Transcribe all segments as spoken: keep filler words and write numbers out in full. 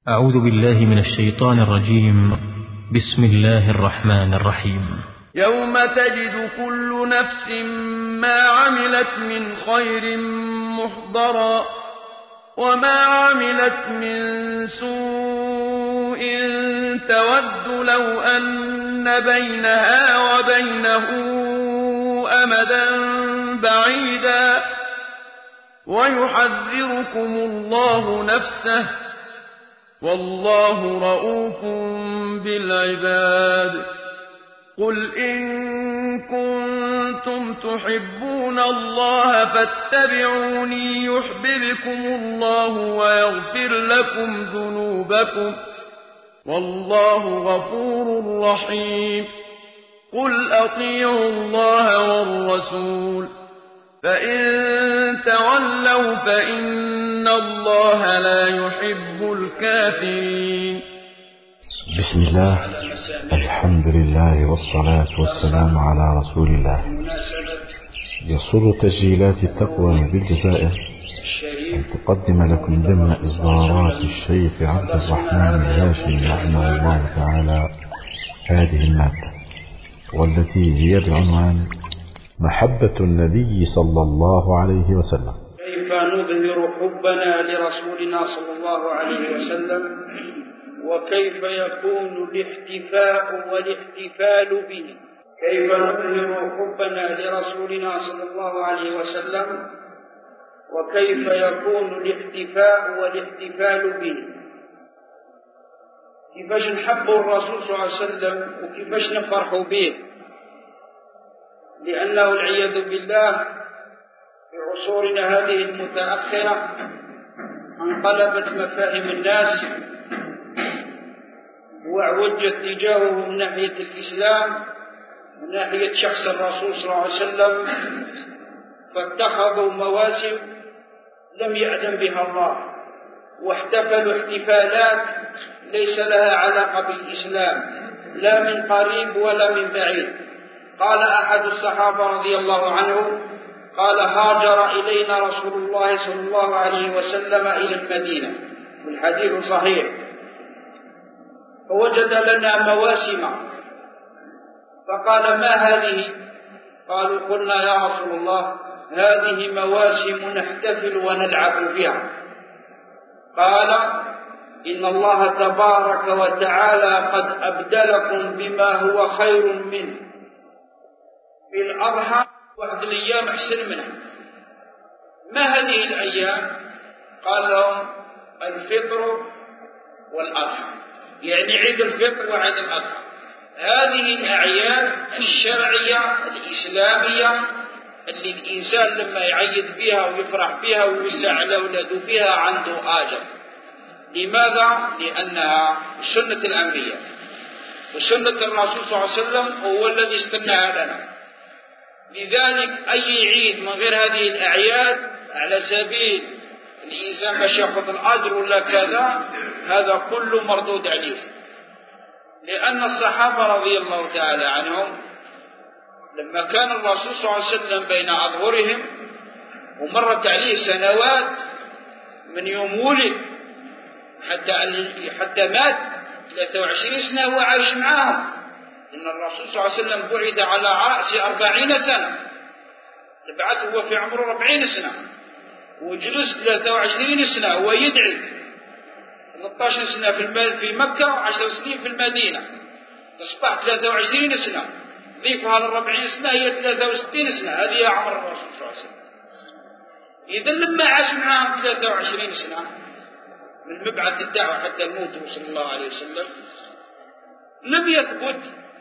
أعوذ بالله من الشيطان الرجيم. بسم الله الرحمن الرحيم. يوم تجد كل نفس ما عملت من خير محضرا وما عملت من سوء تود لو أن بينها وبينه أمدا بعيدا ويحذركم الله نفسه والله رؤوف بالعباد. قل إن كنتم تحبون الله فاتبعوني يحببكم الله ويغفر لكم ذنوبكم والله غفور رحيم. قل أطيعوا الله والرسول فإن تولوا فإن الله لا يحب الكافرين. بسم الله، الحمد لله والصلاة والسلام على رسول الله. يسر تسجيلات التقوى بالجزائر أن تقدم لكم ضمن إصدارات الشيخ عبد الرحمن الهاشمي رحمه الله تعالى هذه المادة، والتي هي بعنوان محبة النبي صلى الله عليه وسلم. كيف نظهر حبنا لرسولنا صلى الله عليه وسلم، وكيف يكون الاحتفاء والاحتفال به. كيف نظهر حبنا لرسولنا صلى الله عليه وسلم، وكيف يكون الاحتفاء والاحتفال به. كيفاش نحبوا الرسول صلى الله عليه وسلم وكيفاش نفرحوا به، لأنه العياذ بالله في عصورنا هذه المتأخرة انقلبت مفاهيم الناس وعوجت تجاهه من ناحية الإسلام من ناحية شخص الرسول صلى الله عليه وسلم، فاتخذوا مواسم لم يأذن بها الله واحتفلوا احتفالات ليس لها علاقة بالإسلام لا من قريب ولا من بعيد. قال أحد الصحابة رضي الله عنه قال: هاجر إلينا رسول الله صلى الله عليه وسلم إلى المدينة، والحديث صحيح، فوجد لنا مواسم فقال: ما هذه؟ قالوا: قلنا يا رسول الله هذه مواسم نحتفل ونلعب فيها. قال: إن الله تبارك وتعالى قد أبدلكم بما هو خير منه. في الأضحى واحد الأيام أحسن منها. ما هذه الأيام؟ قال لهم: الفطر والأضحى، يعني عيد الفطر وعيد الأضحى. هذه الأعياد الشرعية الإسلامية اللي الإنسان لما يعيد بها ويفرح بها ويوسع على أولاده بها عنده آجر. لماذا؟ لأنها سنة الأنبياء وسنة الرسول صلى الله عليه وسلم هو الذي استناها لنا. لذلك أي عيد من غير هذه الأعياد على سبيل الإنسان باش يأخذ الأجر ولا كذا، هذا كله مردود عليه. لأن الصحابة رضي الله تعالى عنهم لما كان الرسول صلى الله عليه وسلم بين أظهرهم ومرت عليه سنوات من يوم ولد حتى حتى مات ثلاثة وعشرين سنة هو عايش معاهم. إن الرسول صلى الله عليه وسلم بعث على رأس أربعين سنة، بعد هو في عمره أربعين سنة وجلس ثلاثة وعشرين سنة هو يدعي، ثلاثة عشر سنة في في مكة وعشر سنين في المدينة، أصبح ثلاثة وعشرين سنة، ضيفها للأربعين سنة هي ثلاثة وستين سنة، هذه عمر الرسول صلى الله عليه وسلم. إذا لما عاش معهم ثلاثة وعشرين سنة من مبعث الدعوة حتى الموت صلى الله عليه وسلم، لم يثبت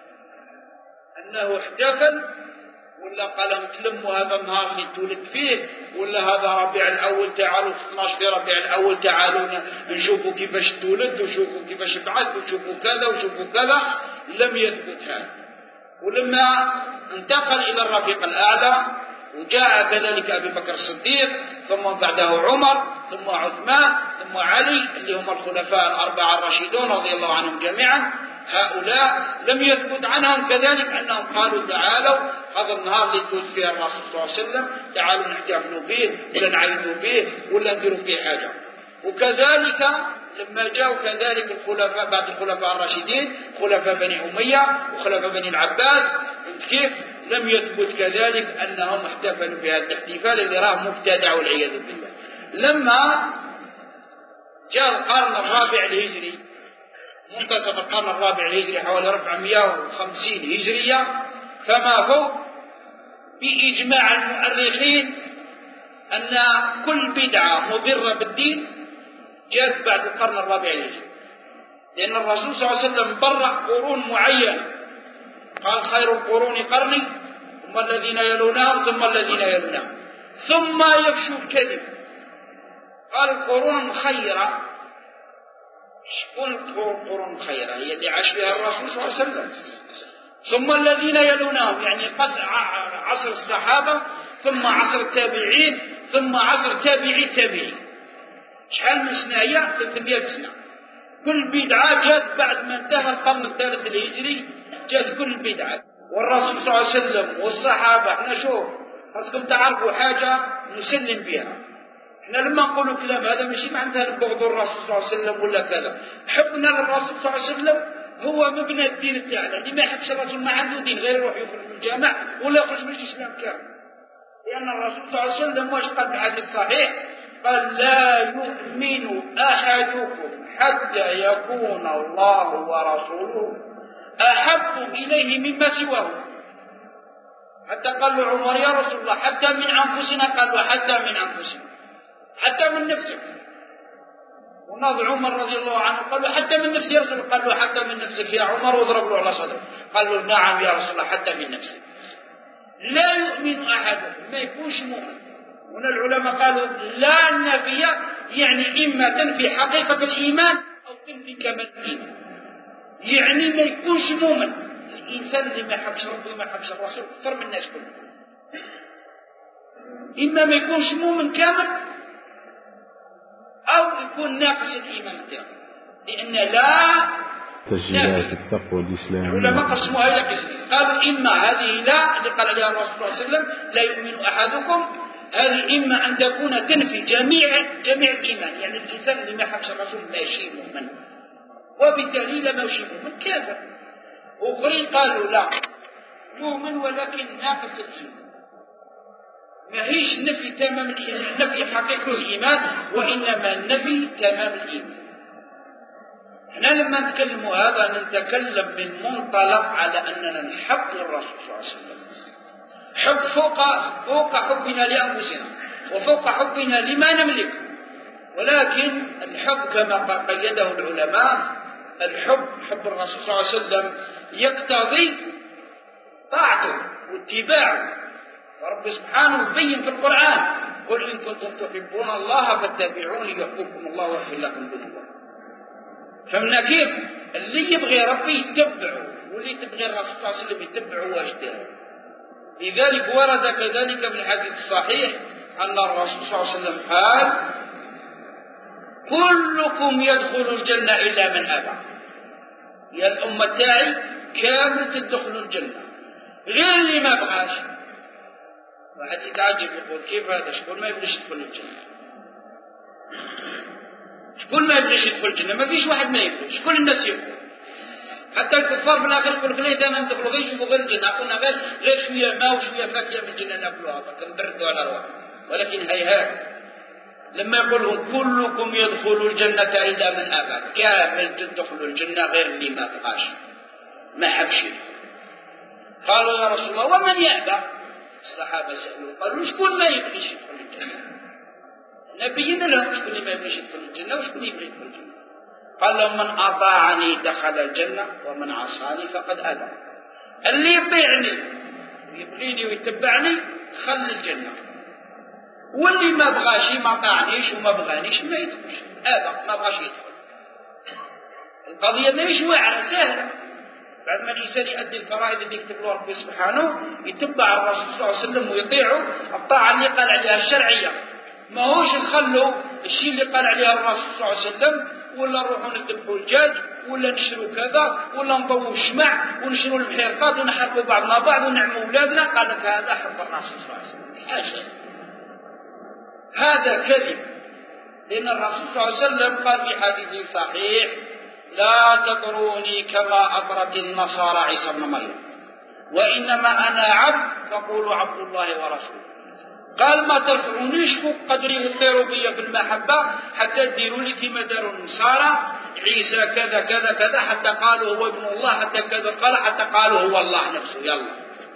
أنه احتفل ولا قال نتلموا هذا النهار اللي تولد فيه، ولا هذا ربيع الأول تعالوا في اثناشر في ربيع الأول تعالوا نشوفوا كيفاش تولد وشوفوا كيفاش بعث وشوفوا كذا وشوفوا كذا. لم يثبت هذا. ولما انتقل إلى الرفيق الأعلى وجاء كذلك أبي بكر الصديق ثم بعده عمر ثم عثمان ثم علي اللي هم الخلفاء الأربعة الراشدون رضي الله عنهم جميعا، هؤلاء لم يثبت عنهم كذلك أنهم قالوا تعالوا هذا النهار اللي تولد فيه الرسول صلى الله عليه وسلم تعالوا نحتفلوا به ولا نعيدوا به ولا نديروا فيه حاجة. وكذلك لما جاءوا كذلك الخلفاء بعد الخلفاء الراشدين خلفاء بني أمية وخلفاء بني العباس، كيف لم يثبت كذلك أنهم احتفلوا بهذا الاحتفال اللي راه مبتدع والعياذ بالله. لما جاء القرن الرابع الهجري، منتصف القرن الرابع الهجري حوالي أربعمائة وخمسين هجرية فما هو، بإجماع المؤرخين أن كل بدعة مضرة بالدين جاءت بعد القرن الرابع الهجري، لأن الرسول صلى الله عليه وسلم برأ قرون معينة، قال خير القرون قرني ثم الذين يلونهم ثم الذين يلونهم ثم يفشو الكذب. قال القرون المخيرة، شكون القرون المخيرة؟ هي اللي عاش بها الرسول صلى الله عليه وسلم. ثم الذين يلونهم يعني عصر الصحابة ثم عصر التابعين ثم عصر تابعي التابعين. شحال من سنة هي؟ ثلاثمائة سنة. كل بدعة جاءت بعد ما انتهى القرن الثالث الهجري، جاءت كل بدعة. والرسول صلى الله عليه وسلم والصحابة، احنا شوف خاصكم تعرفوا حاجة نسلم بها. احنا لما نقولوا كلام هذا ماشي معناتها نبغضوا الرسول صلى الله عليه وسلم ولا كذا. حبنا للرسول صلى الله عليه وسلم هو مبنى الدين تاعنا. اللي ما يحبش الرسول ما عنده دين، غير يروح يخرج من الجامع ولا يخرج من الإسلام كامل. لأن الرسول صلى الله عليه وسلم واش قال في الحديث الصحيح؟ قال لا يؤمن أحدكم حتى يكون الله ورسوله أحب إليه مما سواه. حتى قال له عمر يا رسول الله حتى من أنفسنا، قال له حتى من أنفسنا، حتى من نفسك. وناظر عمر رضي الله عنه قال له حتى من نفسي يا رسول الله، قال له حتى من نفسك يا عمر، وضرب له على صدره قال له نعم يا رسول الله حتى من نفسك. لا يؤمن أحدكم، ما يكونش مؤمن. هنا العلماء قالوا لا النفي يعني إما تنفي حقيقة الإيمان أو تنفي كمال الإيمان، يعني ما يكونش مؤمن. الإنسان اللي ما يحبش ربه وما يحبش الرسول أكثر من الناس كلهم، إما ما يكونش مؤمن كامل أو يكون ناقص الإيمان تاعه. لأن لا تسجيلات التقوى الإسلامية العلماء قسموها إلى قسمين. قالوا إما هذه لا اللي قال عليها الرسول صلى الله عليه وسلم لا يؤمن أحدكم، هذه إما أن تكون تنفي جميع جميع الإيمان، يعني الإنسان اللي ما يحبش الرسول ماشي مؤمن، وبالتالي لا ماشي مؤمن كافر. وآخرين قالوا لا مؤمن ولكن ناقص الإيمان، ما هيش نفي تمام الإيمان، نفي حقيقة الإيمان، وإنما نفي تمام الإيمان. احنا لما نتكلم هذا نتكلم من منطلق على أننا نحب الرسول صلى الله عليه وسلم، حب فوق فوق حبنا لأنفسنا وفوق حبنا لما نملك. ولكن الحب كما قيده العلماء، الحب حب الرسول صلى الله عليه وسلم يقتضي طاعته واتباعه. ورب سبحانه يبين في القرآن قل إن كنتم تحبون الله فاتبعوني يحببكم الله ويغفر لكم ذنوبكم. فمن كيف اللي يبغي ربي يتبعه، واللي تبغي الرسول صلى الله عليه وسلم يتبعه واجتهاد. لذلك ورد كذلك في الحديث الصحيح أن الرسول صلى الله عليه وسلم قال كلكم يدخل الجنة إلا من أبى. يا الأمة تاعي كامل تدخل الجنة غير اللي ما بغاش. واحد يتعجب يقول كيف هذا؟ شكون ما يبغيش يدخل الجنة؟ شكون ما يبغيش يدخل الجنة؟ ما فيش واحد ما يبغيش، كل الناس يبغوا. حتى الكفار في الآخر يقول لك ليه أنا ندخل غير يشوفوا غير الجنة، قلنا غير غير شوية ماء وشوية فاكهة من الجنة ناكلوها فكنبردوا على روحنا. ولكن هيهات لما يقولون كلكم يدخل الجنة إلا من أبى، كامل تدخلوا الجنة غير اللي ما بغاش ما حبش. قالوا يا رسول الله ومن يأبى؟ الصحابة سألوا قالوا شكون ما يبغيش يدخل الجنة؟ نبينا لهم شكون اللي ما يبغيش يدخل الجنة وشكون يبغي يدخل الجنة. قال لهم من أطاعني دخل الجنة ومن عصاني فقد أبى. اللي يطيعني ويبغيني ويتبعني دخل الجنة، واللي ما بغاش ما طاعنيش وما بغانيش ما يدخلش، أبى ما بغاش يدخل. القضية ماهيش واعرة سهلة. بعد ما الإنسان يؤدي الفرائض اللي يكتب له ربي سبحانه يتبع الرسول صلى الله عليه وسلم ويطيعه الطاعة اللي قال عليها الشرعية، ما هوش نخلوا الشيء اللي قال عليها الرسول صلى الله عليه وسلم، ولا نروحوا نذبحوا الدجاج ولا نشروا كذا ولا نضووا الشمع ونشروا المحرقات ونحرقوا بعضنا بعض ونعموا أولادنا. قال لك هذا حب الرسول صلى الله عليه وسلم، حاشا، هذا كذب. لأن الرسول صلى الله عليه وسلم قال في حديث صحيح: لا تطروني كما أطرت النصارى عيسى ابن مريم، وإنما أنا عبد فقولوا عبد الله ورسوله. قال ما ترفعونيش فوق قدري وطيروا بي بالمحبة حتى تديروا لي كما داروا النصارى عيسى كذا كذا كذا، حتى قالوا هو ابن الله، حتى كذا قال، حتى قالوا هو الله نفسه. يلا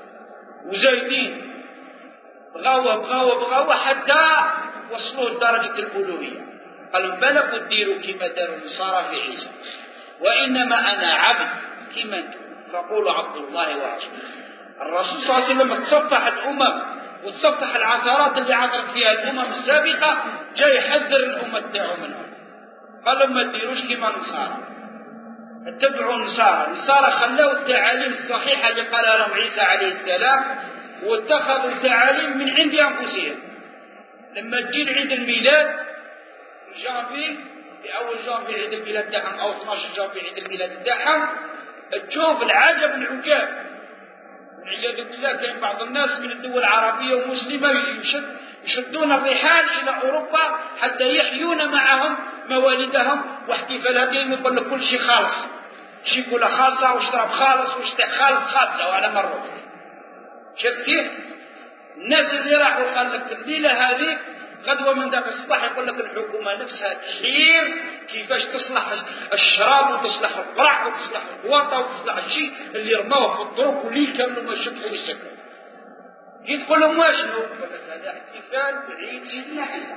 وزايدين بغاوة بغاوة بغاوة حتى وصلوا لدرجة الألوهية. قالوا بلغوا تديروا كما داروا النصارى في عيسى، وإنما أنا عبد كما أنتم فقولوا عبد الله ورسوله. الرسول صلى الله عليه وسلم تصفح الأمم وتصفح العثرات اللي عثرت فيها الأمم السابقة، جاي يحذر الأمة تاعو منهم. قالوا ما تديروش كما النصارى، اتبعوا النصارى. النصارى خلوا التعاليم الصحيحة اللي قالها لهم عيسى عليه السلام، واتخذوا تعاليم من عند أنفسهم. لما تجي عيد الميلاد في جانفي، في أول جانفي عيد الميلاد تاعهم، أو اثناش جانفي عيد الميلاد تاعهم، تشوف العجب العجاب. والعياذ بالله كاين بعض الناس من الدول العربية ومسلمة يشد يشدون الرحال إلى أوروبا حتى يحيون معهم موالدهم واحتفالاتهم، يقول لك كل شيء خالص، شيكولا خالصة واشرب خالص واشتاق خالص خالصة وعلى مرة. شفت كيف؟ الناس اللي راحوا قال لك الليلة هذه غدوة من ذاك الصباح يقول لك الحكومة نفسها تحير كيفاش تصلح الشراب وتصلح القرع وتصلح القواطة وتصلح الشيء اللي رموه في الطرق واللي كانوا ما يشوفوا يسكروا. يقول لهم واشنو؟ يقول لك هذا احتفال بعيد سيدنا عيسى.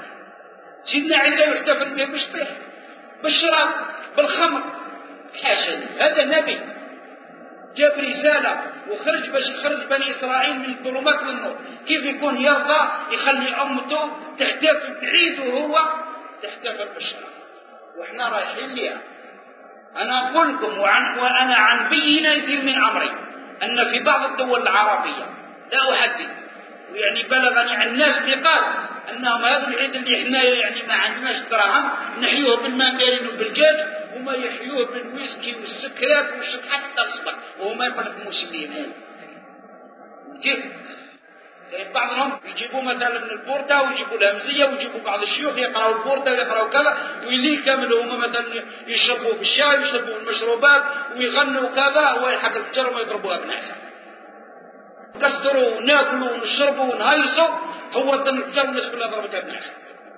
سيدنا عيسى يحتفل به بالشطيح، بالشراب، بالخمر. حاشا، هذا نبي جاب رسالة وخرج باش يخرج بني إسرائيل من الظلمات للنور. كيف يكون يرضى يخلي أمته تحتفل بعيد وهو تحتفل بالشراب؟ وإحنا رايحين لها. أنا أقول لكم وعن وأنا عن بينة من أمري أن في بعض الدول العربية، لا أحدد، ويعني بلغني عن الناس بقال أنهم هذا العيد اللي إحنا يعني ما عندناش دراهم نحيوه بالمانجالين وبالجاج، وما يحيوه بالويسكي والسكريات والشط حتى الصبح، وهما يقول مسلمون. كيف؟ بعضهم يجيبوا مثلا من البوردة ويجيبوا الهمزية ويجيبوا بعض الشيوخ يقرأوا البوردة ويقرأوا كذا، ويلي كامل هما مثلا يشربوا بالشاي ويشربوا المشروبات ويغنوا كذا، ويلحق الفجر وما يضربوها بنعسة. كسروا وناكلوا ونشربوا ونهيصوا، هو الفجر الناس كلها ضربتها بنعسة.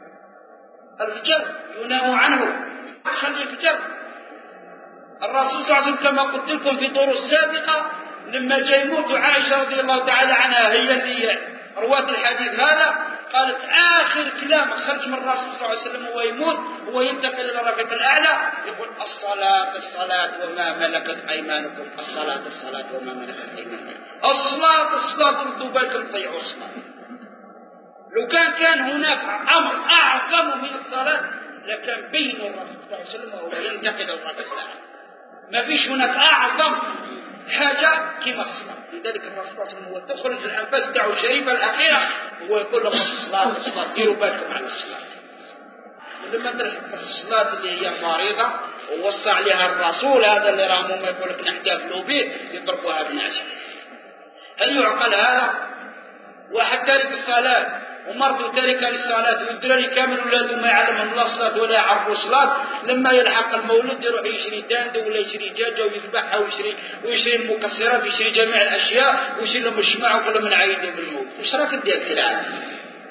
الفجر ينام عنه، خلي الفجر. الرسول صلى الله عليه وسلم كما قلت لكم في طور السابقة لما جاء يموت عائشة رضي الله تعالى عنها، هي اللي رواة الحديث هذا، قالت آخر كلام خرج من الرسول صلى الله عليه وسلم وهو يموت هو ينتقل إلى الرفيق الأعلى، يقول الصلاة الصلاة وما ملكت أيمانكم، الصلاة الصلاة وما ملكت أيمانكم. الصلاة الصلاة ردوا بالكم طيعوا الصلاة. لو كان كان هناك أمر أعظم من الصلاة لكان بين الرسول صلى الله عليه وسلم وهو ينتقل إلى الرفيق الأعلى. ما فيش هناك أعظم حاجة كما الصلاة. لذلك الرسول صلى الله عليه وسلم هو تخرج الأنفاس تاعو الشريفة الأخيرة هو يقول لهم الصلاة الصلاة ديروا بالكم على الصلاة. ولما ترحب الصلاة اللي هي فريضة ووصى عليها الرسول هذا اللي راهم ما يقول لك نحتفلوا به يضربوها بالنعشة. هل يعقل هذا؟ واحد تارك الصلاة ومرض تارك للصلاة والدراري كامل ولاده ما يعلمهم لا الصلاة ولا يعرفوا الصلاة، لما يلحق المولد يروح يشري داندة ولا يشري دجاجة ويذبحها ويشري ويشري المكسرات ويشري جميع الأشياء ويشري لهم الشماع ويقول لهم نعيدوا بالموت. وش راك دير في العالم؟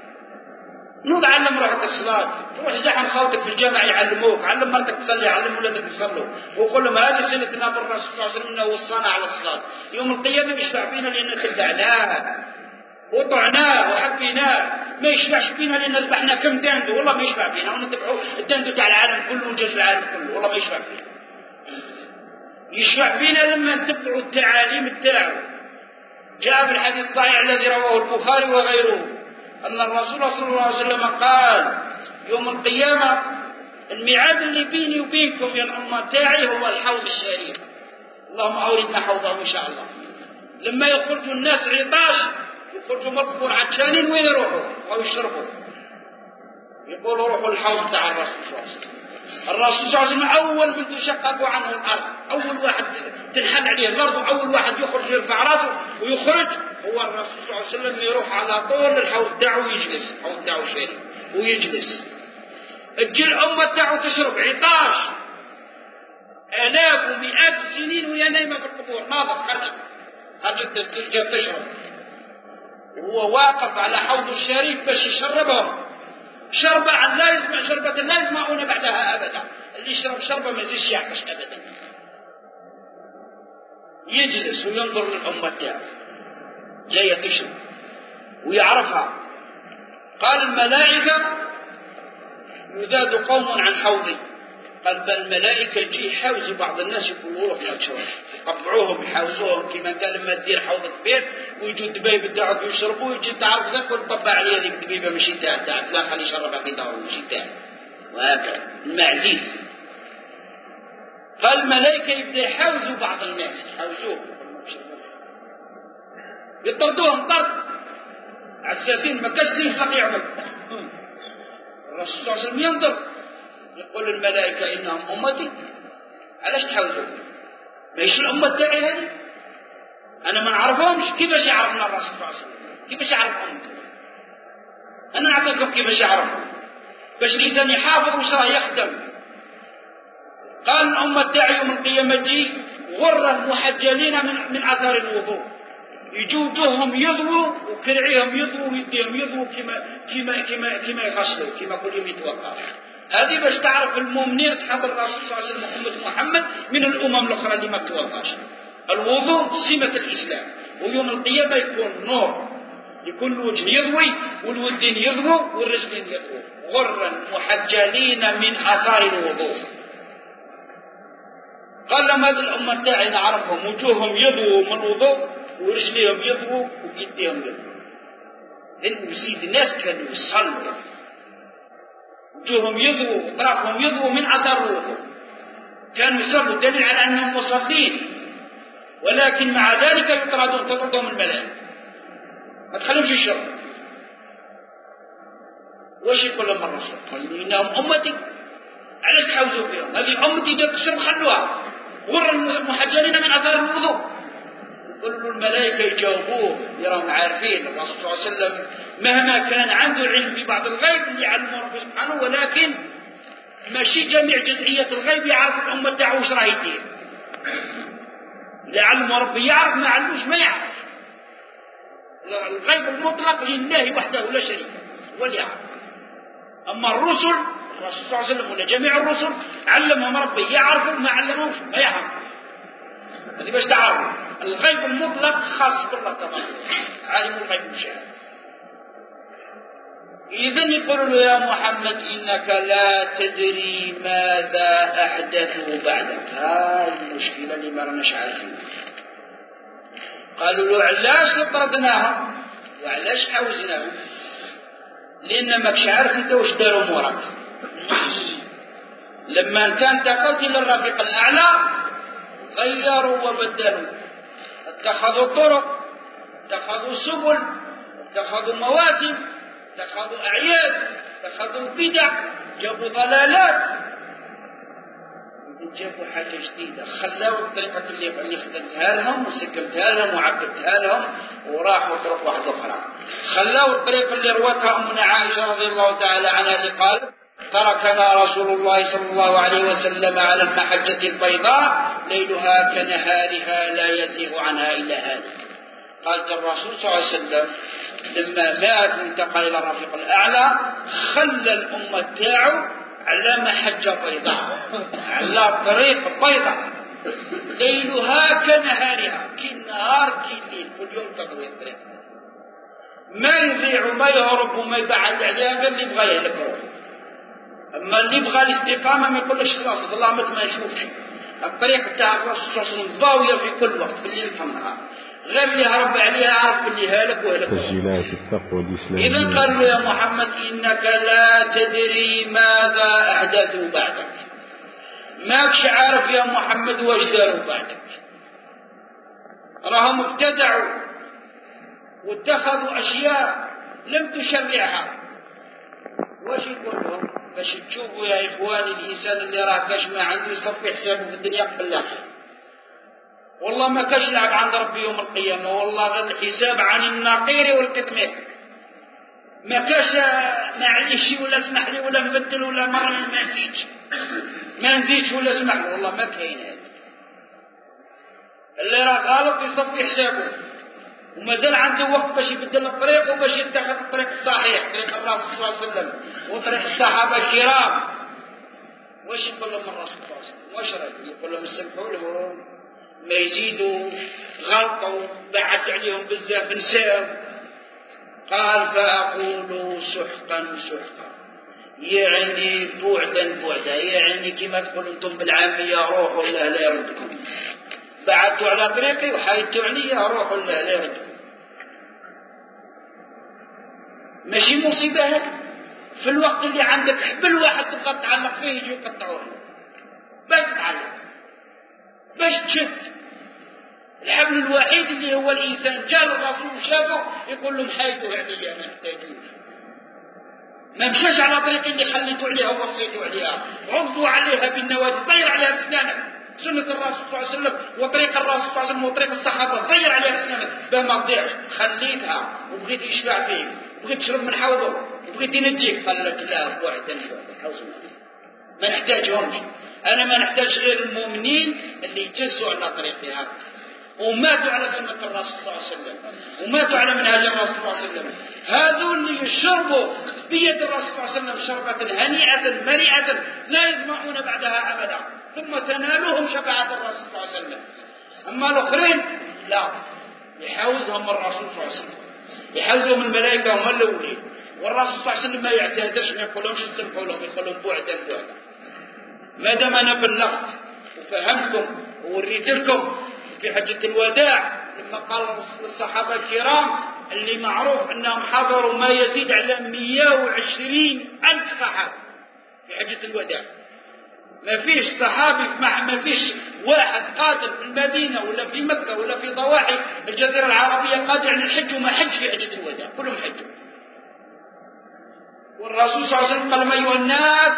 نوض علم روحك الصلاة، روح زحم خوتك في الجامع يعلموك، علم مرتك تصلي، علم ولادك يصلوا، وقول لهم هذه سنتنا بالرسول صلى الله عليه وسلم انه وصانا على الصلاة. يوم القيامة يشفع فينا لأن خدعناه وطعناه وحبيناه، ما يشفعش فينا لأن ذبحنا كم داندو، والله ما يشفع فينا ونتبعوا الداندو تاع العالم كله وجيش العالم كله، والله ما يشفع فينا. يشفع فينا لما نتبعوا التعاليم تاعو. جاء في الحديث الصحيح الذي رواه البخاري وغيره أن الرسول صلى الله عليه وسلم قال يوم القيامة الميعاد اللي بيني وبينكم يا الأمة تاعي هو الحوض الشريف، اللهم أوردنا حوضه إن شاء الله. لما يخرجوا الناس عطاش يخرجوا مركبون عطشانين وين يروحوا أو يشربوا؟ يقولوا روحوا الحوض تاع الرسول صلى الله عليه وسلم. الرسول صلى الله عليه وسلم أول من تشقق عنه الأرض، أول واحد تنحل عليه الأرض وأول واحد يخرج يرفع راسه ويخرج هو الرسول صلى الله عليه وسلم. يروح على طول الحوض تاعه ويجلس، الحوض تاعه شريف ويجلس. تجي الأمة تاعو تشرب عطاش آلاف ومئات السنين وهي نايمة في القبور، ناضت خرجت خرجت تشرب، وهو واقف على حوض الشريف باش يشربهم شربة لا يسمع شربة لا يسمعون بعدها أبدا. اللي يشرب شربة ما يزيش يعطش أبدا. يجلس وينظر للأمة تاعه جاية تشرب ويعرفها. قال الملائكة يذاد قوم عن حوضي، قال بل الملائكة يجي يحاوزوا بعض الناس يقولوا روح لا تشرب، يقبعوهم يحاوزوهم كما انت لما تدير حوض كبير ويجوا الدبايب تاعك يشربوا ويجي تعرف ذاك وتطبع عليه هذيك الدبيبه ماشي تاع تاع لا خلي يشربها في داره ماشي تاع، وهكذا المعزيز. قال الملائكة يبدا يحاوزوا بعض الناس يحاوزوهم يطردوهم طرد عساسين ما كاش ليه يطلق يعمل. الرسول صلى الله عليه وسلم ينظر يقول الملائكة إنهم أمتي، علاش تحاوزوا؟ ما يش الأمة تاعي هذه؟ أنا ما نعرفهمش، كيفاش يعرفنا الرسول صلى الله عليه وسلم؟ كيفاش يعرف أمته؟ أنا نعطيكم كيفاش يعرفهم باش الإنسان يحافظ وش راه يخدم. قال الأمة تاعي يوم القيامة تجي غرا محجلين من من أثر الوضوء، يجوا وجوههم يضووا وكرعيهم يضووا ويديهم يضووا كما كما كما كما يغسلوا كما كل يوم يتوضا. هذه باش تعرف المؤمنين أصحاب الرسول صلى الله عليه وسلم أمة محمد من الأمم الأخرى اللي ما توضاش. الوضوء سمة الإسلام، ويوم القيامة يكون نور، يكون الوجه يضوي والودين يضووا والرجلين يضووا غرا محجلين من آثار الوضوء. قال لما هذه الأمة تاعي نعرفهم وجوههم يضووا من الوضوء ورجليهم يضووا ويديهم يضووا. لأن سيد الناس كانوا يصلوا وجوههم يضووا وطرافهم يضووا من أثر الوضوء، كانوا يصلوا دليل على أنهم مصلين، ولكن مع ذلك يطردون تطردهم الملائكة ما تخلوش يشربوا. واش يقول لهم الرسول؟ قال إنهم أمتي، علاش تحاوزوا فيهم؟ هذه أمتي جات تشرب خلوها غر المحجلين من أثار الوضوء. يقول له الملائكة يجاوبوه يراهم عارفين الرسول صلى الله عليه وسلم مهما كان عنده علم ببعض الغيب اللي يعلمه ربه سبحانه، ولكن ماشي جميع جزئيات الغيب يعرف الأمة تاعو واش راه يدير. اللي علمه ربي يعرف، ما علموش ما يعرف. الغيب المطلق لله وحده لا شريك له واللي يعرف. أما الرسل الرسول صلى الله عليه وسلم ولا جميع الرسل علمهم ربي يعرفوا، ما علموش ما يعرفوا. هذه باش تعرف الغيب المطلق خاص بالله تبارك عالم الغيب والشهاده. إذن يقولوا له يا محمد إنك لا تدري ماذا أحدثوا بعدك. هاي المشكلة اللي ما راناش عارفين. قالوا له علاش طردناهم وعلاش حوزناهم؟ لأن ماكش عارف انت واش داروا موراك. لما انت انتقلت إلى الرفيق الأعلى غيروا وبدلوا، اتخذوا طرق، اتخذوا سبل، اتخذوا مواسم، اتخذوا أعياد، اتخذوا بدع، جابوا ضلالات، جابوا حاجة جديدة، خلاوا الطريقة اللي اللي خدمتها لهم وسكمتها لهم وعبدتها لهم وراحوا طرق واحدة أخرى. خلاوا الطريقة اللي روتها أمنا عائشة رضي الله تعالى عنها اللي قالت تركنا رسول الله صلى الله عليه وسلم على المحجة البيضاء ليلها كنهارها لا يزيغ عنها إلا هالك. قالت الرسول صلى الله عليه وسلم لما مات وانتقل إلى الرفيق الأعلى خلى الأمة تاعو على محجة بيضاء، على طريق بيضاء ليلها كنهارها، كي النهار كي الليل، كل يوم تقوي الطريق، ما يضيع وما يهرب وما يبعد عليها غير اللي يبغى يهلك روحه. أما اللي يبغى الاستقامة ما يقولش خلاص ظلامة ما يشوفش. الطريق تاع الرسول صلى الله عليه وسلم ضاوية في كل وقت بالليل في النهار، غير اللي هرب عليها عرف اللي هالك وهلك. تسجيلات التقوى الإسلامية. إذا قال له يا محمد إنك لا تدري ماذا أحدثوا بعدك، ماكش عارف يا محمد واش داروا بعدك. راهم ابتدعوا واتخذوا أشياء لم تشرعها. واش يقول لهم؟ باش تشوفوا يا إخواني الإنسان اللي راه كاش ما عنده يصفي حسابه في الدنيا قبل الآخرة. والله ما كاش لعب عند ربي يوم القيامة، والله غير الحساب عن النقير والكتمير. ما كاش معليش ولا اسمح لي ولا نبدل ولا مرة ما نزيدش ما نزيدش ولا اسمح لي، والله ما كاين هذا. اللي راه غلط يصفي حسابه ومازال عنده وقت باش يبدل الطريق وباش يتخذ الطريق الصحيح، طريق الرسول صلى الله عليه وسلم وطريق الصحابة الكرام. واش يقول لهم الرسول صلى الله عليه وسلم؟ واش راه يقول لهم سمحوا لهم ما يزيدوا غلطوا بعث عليهم بزاف نساو. قال فأقول سحقا سحقا، يعني بعدا بعدا، يعني كما تقولوا انتم بالعامية روحوا الله لا يردكم. بعدتوا على طريقي وحايدتوا عليا روحوا الله لا يردكم. ماشي مصيبة هكذا في الوقت اللي عندك حبل واحد تبقى تتعلق فيه يجي يقطعوه باش تتعلق باش تشد. الحبل الوحيد اللي هو الإنسان جاء الرسول شافه يقول لهم حايدوا عليا ما نحتاجوش. ما مشاش على طريق اللي خليتوا عليها ووصيتوا عليها، عضوا عليها بالنواجذ، طير عليها بسنانك. سنة الرسول صلى الله عليه وسلم وطريق الرسول صلى الله عليه وسلم وطريق الصحابة، طير عليها بسنانك باه ما تضيعش. خليتها وبغيت يشبع فيك وبغيت تشرب من حوضه وبغيت ينجيك، قال لك لا بوحدة ما نحتاجهمش. أنا ما نحتاج غير المؤمنين اللي يجزوا على طريقها وماتوا على سنة الرسول صلى الله عليه وسلم وماتوا على منهج الرسول صلى الله عليه وسلم. هذول اللي يشربوا بيد الرسول صلى الله عليه وسلم شربة هنيئة مريئة لا يظمعون بعدها أبدا، ثم تنالهم شفاعة الرسول صلى الله عليه وسلم. أما الآخرين لا، يحاوزهم الرسول صلى الله عليه وسلم، يحاوزهم الملائكة هم الأولين، والرسول صلى الله عليه وسلم ما يعتذرش، ما يقولهمش استمحوا لهم، يقول لهم بعدا بعدا. ما دام أنا بلغت وفهمتكم ووريت لكم في حجة الوداع لما قال الصحابة الكرام اللي معروف أنهم حضروا ما يزيد على مئة وعشرين ألف صحابي في حجة الوداع، ما فيش صحابي ما فيش واحد قادر في المدينة ولا في مكة ولا في ضواحي الجزيرة العربية قادر على الحج وما حج في حجة الوداع، كلهم حجوا. والرسول صلى الله عليه وسلم قال: أيها الناس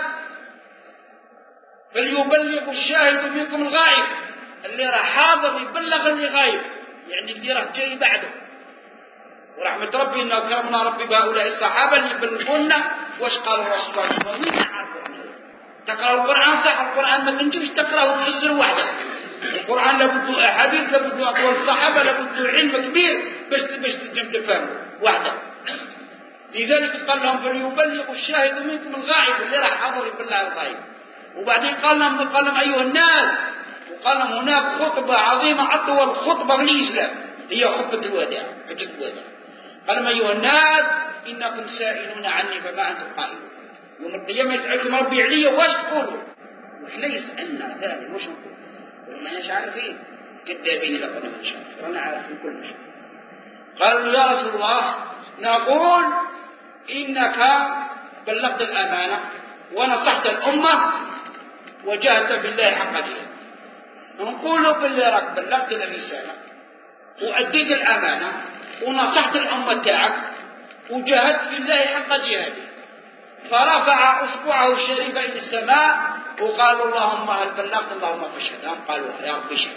فليبلغ الشاهد منكم الغائب، اللي راه حاضر يبلغ اللي غايب، يعني اللي راه جاي بعده. ورحمة ربي إن أكرمنا ربي بهؤلاء الصحابة اللي يبلغونا واش قال الرسول صلى الله عليه وسلم. وين نعرفوا تقرأ القرآن صح، القرآن ما تنجمش تقرأه وتفسر وحده، القرآن لابد أحاديث، لابد أقوال الصحابة، لابد علم كبير باش باش تنجم تفهمه وحده. لذلك قال لهم: فليبلغ الشاهد منكم الغائب، اللي راه حاضر يبلغ الغائب. وبعدين قال لهم قال لهم أيها الناس، وقال لهم هناك خطبة عظيمة أطول خطبة في الإسلام هي خطبة الوداع، حجة الوداع. قال لهم: أيها الناس إنكم سائلون عني فما أنتم قائلون. يوم القيامة يسألكم ربي عليا واش تقولوا، وإحنا يسألنا ثاني واش نقول، وما أناش عارفين، كذابين إذا قلنا ما نعرف، وأنا عارفين كل شيء. قالوا: يا رسول الله نقول إنك بلغت الأمانة ونصحت الأمة وجاهدت بالله حق جهاده. نقول بالله راك بلغت الرسالة وأديت الأمانة ونصحت الأمة تاعك وجاهدت في الله حق جهاده. فرفع أصبعه الشريفة إلى السماء وقال: اللهم هل بلغت؟ اللهم فاشهد. قالوا: يا رب اشهد.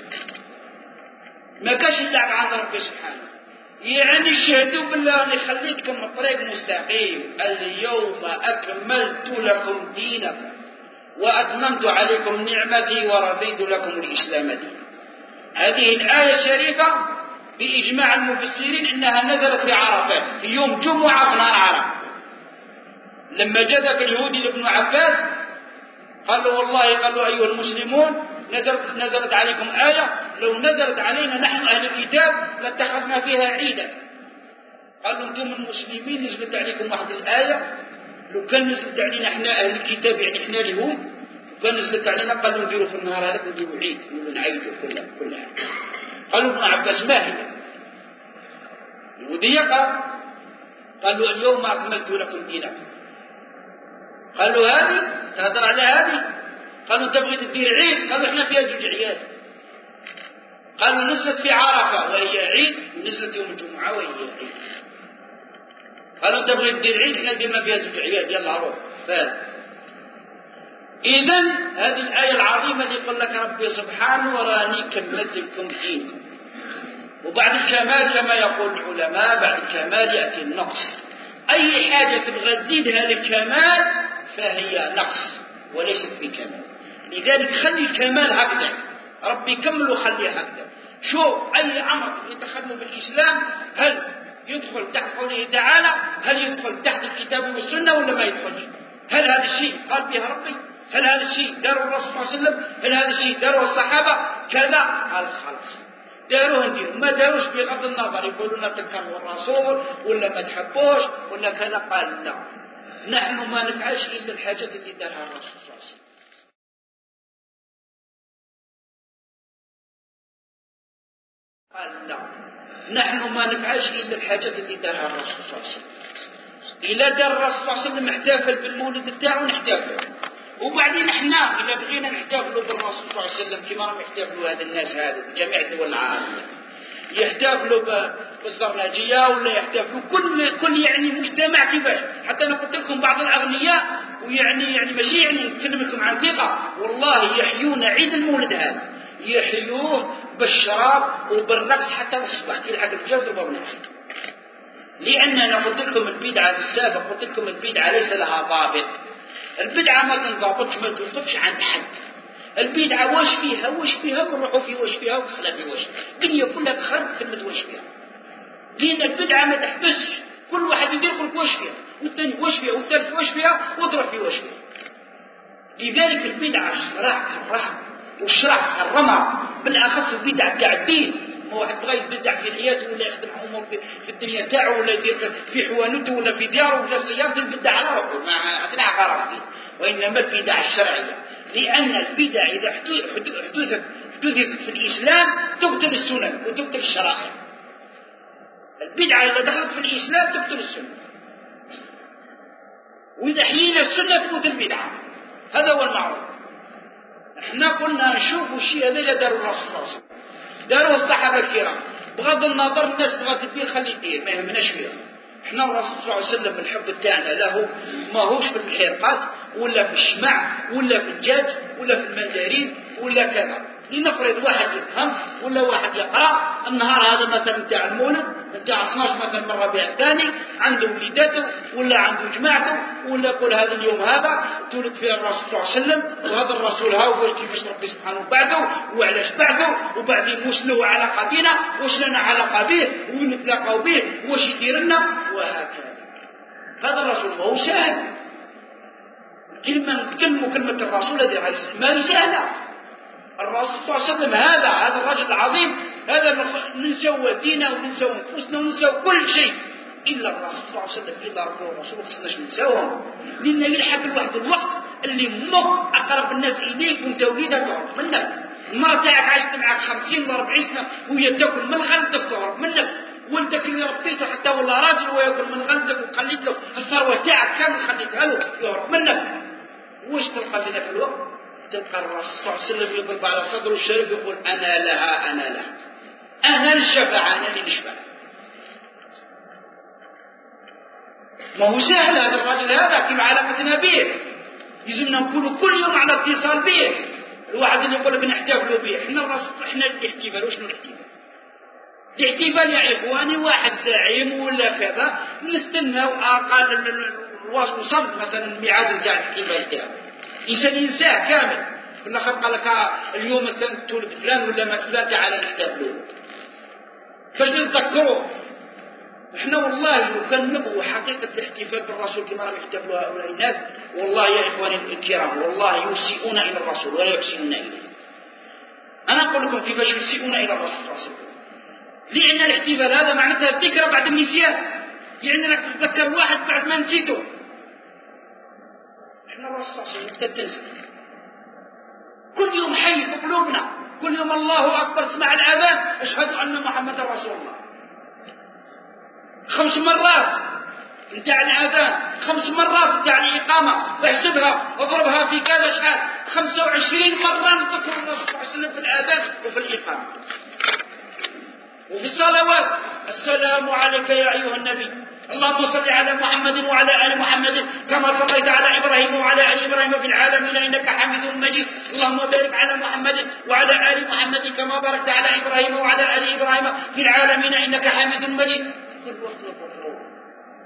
ما كاش اللعب عند ربي سبحانه، يعني شهدوا بالله أني خليتكم الطريق مستقيم. اليوم أكملت لكم دينكم وأتممت عليكم نعمتي ورضيت لكم الإسلام دينا. هذه الآية الشريفة بإجماع المفسرين إنها نزلت في عرفات في يوم جمعة في نهار عرفة، لما جاء ذاك اليهودي لابن عباس قال له: والله قال له أيها المسلمون نزلت, نزلت عليكم آية لو نزلت علينا نحن أهل الكتاب لاتخذنا فيها عيدا. قال له: أنتم المسلمين نزلت عليكم واحد الآية، لو كان نزلت علينا احنا أهل الكتاب يعني احنا اليهود كان نزلت علينا قال له نديروا في النهار هذاك نديروا عيد ونعيدوا كلها كلها. قالوا ابن عباس: ما هي؟ اليهودي يقرأ قال له: اليوم أكملت لكم دينكم. قال له: هذه تهدر على هذه؟ قالوا: أنت بغيت تدير عيد؟ قالوا: احنا فيها زوج عياد. قالوا: نزلت في عرفة وهي عيد، ونزلت يوم الجمعة وهي عيد. قالوا: أنت بغيت تدير عيد؟ احنا ديرنا فيها زوج عياد، يلا روح. إذن هذه الآية العظيمة اللي يقول لك ربي سبحانه: وراني كملت لكم دينكم. وبعد الكمال كما يقول العلماء بعد الكمال يأتي النقص. أي حاجة تبغى تزيدها للكمال فهي نقص وليست بكمال. لذلك خلي الكمال هكذا، ربي يكمل وخليه هكذا. شوف أي أمر يتخذه بالإسلام هل يدخل تحت قوله تعالى، هل يدخل تحت الكتاب والسنة ولا ما يدخلش؟ هل هذا الشيء قال به ربي؟ هل هذا الشيء داره الرسول صلى الله عليه وسلم؟ هل هذا الشيء داره الصحابة؟ كذا قال خلاص داروه نديروا، ما داروش بغض النظر يقولون تكرموا الرسول ولا ما تحبوش ولا كذا. قال لا، نحن ما نفعلش إلا الحاجات اللي دارها الرسول صلى الله عليه وسلم. قال لا، نحن ما نفعلش إلا الحاجات اللي دارها الرسول صلى الله عليه وسلم. إلا دار الرسول صلى الله عليه وسلم احتفل بالمولد بتاعه نحتفل، وبعدين احنا إذا بغينا نحتفلوا بالرسول صلى الله عليه وسلم كما راهم يحتفلوا هذا الناس هذا بجميع الدول العربية، يحتفلوا بالزرناجية ولا يحتفلوا كل كل يعني مجتمع كيفاش. حتى أنا قلت لكم بعض الأغنياء ويعني يعني ماشي يعني نتكلم لكم عن ثقة، والله يحيون عيد المولد هذا، يحيوه بالشراب وبالرقص حتى الصباح في الحق الفجر ضربوا بالناس. لأن أنا قلت لكم البدعة في السابق، قلت لكم البدعة ليس لها ضابط. البدعة ما تنضبطش، ما توقفش عند حد. البدعة واش فيها واش فيها ونروحوا في واش فيها وتخلى في واش، الدنيا كلها تخرب كلمة واش فيها. لأن البدعة ما تحبسش، كل واحد يدير يقول واش فيها، والثاني واش فيها، والثالث واش فيها، وتروح في واش فيها. لذلك البدعة الشرع كرهها والشرع حرمها، بالأخص البدع تاع الدين. هو واحد بغى يبدع في حياته ولا يخدم امور في الدنيا تاعو ولا يدير في حوانته ولا في دياره ولا سيارته، البدع على روحه ما عندنا غرض فيه. وانما البدع الشرعيه، لان البدع اذا حدثت حدثت في الاسلام تقتل السنن وتقتل الشرائع. البدعه اذا دخلت في الاسلام تقتل السنه، واذا حيينا السنه تموت البدعه. هذا هو المعروف. احنا قلنا نشوفوا الشيء هذا اللي داروا الرسول صلى الله عليه وسلم، داروا الصحابة الكرام، بغض النظر الناس بغات تدير خلي تدير ما يهمناش فيها. احنا الرسول صلى الله عليه وسلم الحب تاعنا له ما هوش في الحرقات ولا في الشمع ولا في الدجاج ولا في المندارين ولا كذا. لنفرض واحد يفهم ولا واحد يقرأ النهار هذا مثلا تاع المولد تاع اثناش مثلا من الربيع الثاني عنده وليداته ولا عنده جماعته ولا يقول هذا اليوم هذا تولد فيه الرسول صلى الله عليه وسلم، وهذا الرسول ها واش كيفاش ربي سبحانه بعده وعلاش بعده، وبعدين واش له علاقه بنا واش لنا علاقه به وين نتلاقاو به واش يدير لنا وهكذا. هذا الرسول ما هو سهل. كلمه نتكلموا كلمه الرسول هذه ما سهله. الرسول صلى الله عليه وسلم هذا هذا الرجل العظيم هذا ننسوا دينه وننسوا انفسنا وننسوا كل شيء الا الرسول صلى الله عليه وسلم الا ربه ورسوله. ما خصناش ننساوهم، لان يلحق واحد الوقت اللي امك اقرب الناس اليك وانت وليدها تهرب منك. المراه تاعك عاشت معك خمسين ولا أربعين سنه وهي تاكل من غلتك تهرب منك، ولدك اللي ربيته حتى ولا راجل وياكل من غلتك وخليت له الثروه تاعك كامل خليتها له يهرب منك. واش تلقى في ذاك الوقت؟ تلقى الرسول صلى الله عليه وسلم يضرب على صدره الشريف يقول انا لها انا لها انا الشفاعه انا اللي نشفع. ما هو سهل هذا الرجل هذا كيف علاقتنا به، يلزمنا نكونوا كل يوم على اتصال به. الواحد اللي يقول بنحتفلوا به، احنا الرسول احنا الاحتفال وشنو الاحتفال؟ الاحتفال يا اخواني واحد زعيم ولا كذا نستناو اقل وصل مثلا الميعاد تاع الاحتفال تاعو إنسان ينساه كامل. في الآخر قال لك اليوم مثلا تولد فلان ولا مات فلان تعالى نحتفلوا. فاش نتذكروه؟ احنا والله لو كان نبغوا حقيقة الاحتفال بالرسول كما راهم يحتفلوا هؤلاء الناس، والله يا إخواني الكرام والله يسيئون إلى الرسول ولا يحسنون إليه. أنا أقول لكم كيفاش يسيئون إلى الرسول صلى الله عليه وسلم. لأن الاحتفال هذا معناتها الذكرى بعد النسيان، يعني راك تتذكر واحد بعد ما نسيته. احنا الرسول صلى الله عليه وسلم تنسى كل يوم حي في قلوبنا، كل يوم الله أكبر اسمع الأذان أشهد أن محمد رسول الله خمس مرات نتاع الأذان، خمس مرات نتاع الإقامة، احسبها اضربها في كذا شحال خمسة وعشرين مرة نذكر الرسول صلى الله عليه وسلم في الأذان وفي الإقامة وفي الصلوات. السلام عليك يا أيها النبي، اللهم صل على محمد وعلى آل محمد كما صليت على إبراهيم وعلى آل إبراهيم في العالمين إنك حميد مجيد، اللهم بارك على محمد وعلى آل محمد كما باركت على إبراهيم وعلى آل إبراهيم في العالمين إنك حميد مجيد.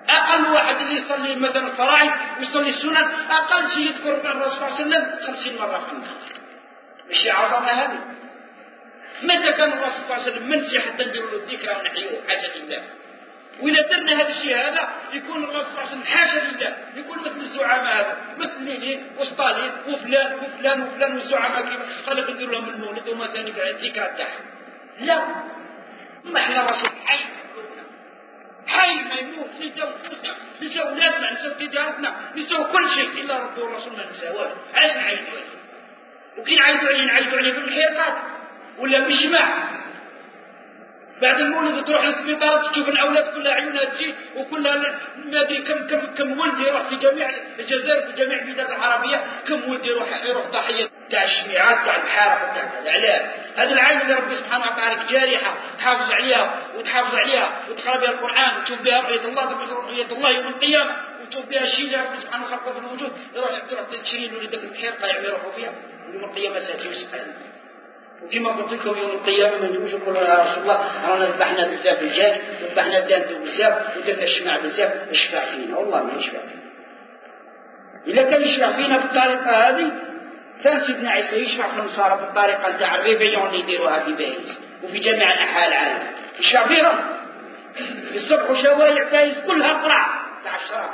أقل واحد اللي يصلي مثلا الفرائض ويصلي السنن أقل شيء يذكر الرسول صلى الله عليه وسلم خمسين مرة في النهار. مش عظمة هذه؟ متى كان الرسول صلى الله عليه وسلم منسي حتى نديروا له الذكرى ونحيوه حاجة لله؟ وإذا درنا هذا الشيء هذا يكون الرسول صلى الله عليه وسلم حاشا لله، يكون مثل الزعماء هذا، مثل لينين وستالين وفلان وفلان وفلان والزعماء كيف خلق ندير لهم المولد وما ثاني قاعد الذكرى تاعهم. لا، ما احنا الرسول حي حي ما يموت، نساو فلوسنا، نساو اولادنا، نساو تجارتنا، نساو كل شيء الا ربي والرسول ما نساوه. علاش نعيدوا عليه؟ وكي نعيدوا عليه نعيدوا عليه بالحيطات ولا بالجماع. بعد المولد تروح للسبيطار تشوف الاولاد كلها عيونها تجي وكلها ما ادري كم كم كم ولد يروح في جميع الجزائر في جميع البلاد العربيه، كم ولد يروح يروح ضحيه تاع الشميعات تاع الحارق تاع هذا. علاه؟ هذه العين اللي ربي سبحانه وتعالى جارحه تحافظ عليها وتحافظ عليها وتقرا بها القران وتشوف بها رؤيه الله، تشوف رؤيه الله يوم القيامه وتشوف بها الشيء اللي ربي سبحانه وتعالى خلقه في الوجود، يروح تروح تشري له ذاك الحرقه يعملوا فيها يوم القيامه ساتيو سبحانه. وكما قلت لكم يوم القيامة ما نجوش نقولوا يا رسول الله رانا ذبحنا بزاف الجاج وذبحنا الداندو بزاف ودرنا الشمع بزاف، اشفع فينا والله ما يشفع فينا. إذا كان يشفع فينا بالطريقة هذه كان سيدنا عيسى يشفع في النصارى بالطريقة تاع الريفيون اللي يديروها في باريس وفي جميع أنحاء العالم، يشفع فيهم يصبحوا شوارع باريس كلها قرع تاع الشراب.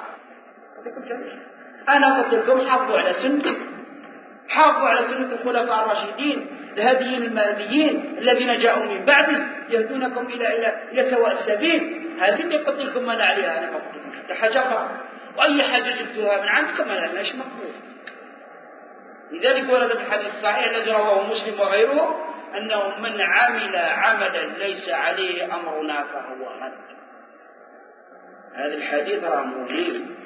أنا قلت لكم حافظوا على سنة، حافظوا على سنة الخلفاء الراشدين الهاديين المهديين الذين جاءوا من بعد يهدونكم إلى إلى إلى سواء السبيل. هذه اللي قلت لكم أنا عليها، أنا قلت لكم حتى حاجة أخرى، وأي حاجة جبتوها من عندكم أنا ماش مقبول. لذلك ورد في الحديث الصحيح الذي رواه مسلم وغيره أنه من عمل عملا ليس عليه أمرنا فهو رد. هذا الحديث راه مهم.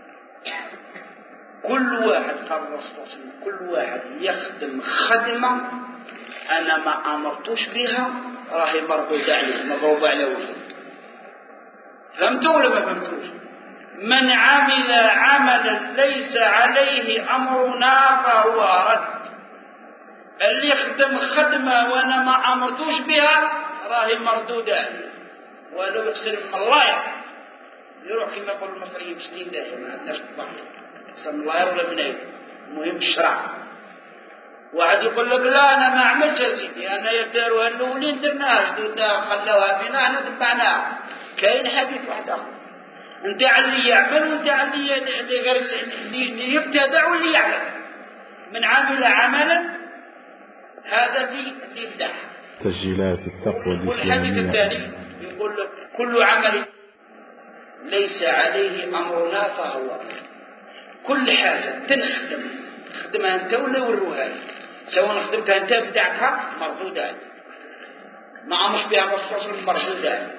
كل واحد قال الرسول صلى الله عليه وسلم كل واحد يخدم خدمة أنا ما أمرتوش بها راهي مردودة عليه مضروبة على وجهه. فهمتوا ولا ما فهمتوش؟ من عمل عملا ليس عليه أمرنا فهو رد. اللي يخدم خدمة وأنا ما أمرتوش بها راهي مردودة عليه. ولو يقسم الله يروح كما يقول المصريين بستين داهية ما عندناش كبار أحسن الله ولا من أين. المهم الشرع. واحد يقول لك لا أنا ما عملتش يا سيدي، أنا يداروا الأولين درناها خلوها فينا أنا تبعناها. كاين حديث واحد آخر أنت على اللي يعمل وأنت على اللي غير اللي يبتدع واللي يعمل. من عمل عملا هذا اللي يبدع. تسجيلات التقوى الإسلامية. والحديث الثاني يقول لك كل عمل ليس عليه أمرنا فهو. كل حاجة تنخدم خدمها أنت ولا يوروها لك، سواء خدمتها أنت بدعتها مردودة عليك، ما أمرش بها الرسول مردودة عليك.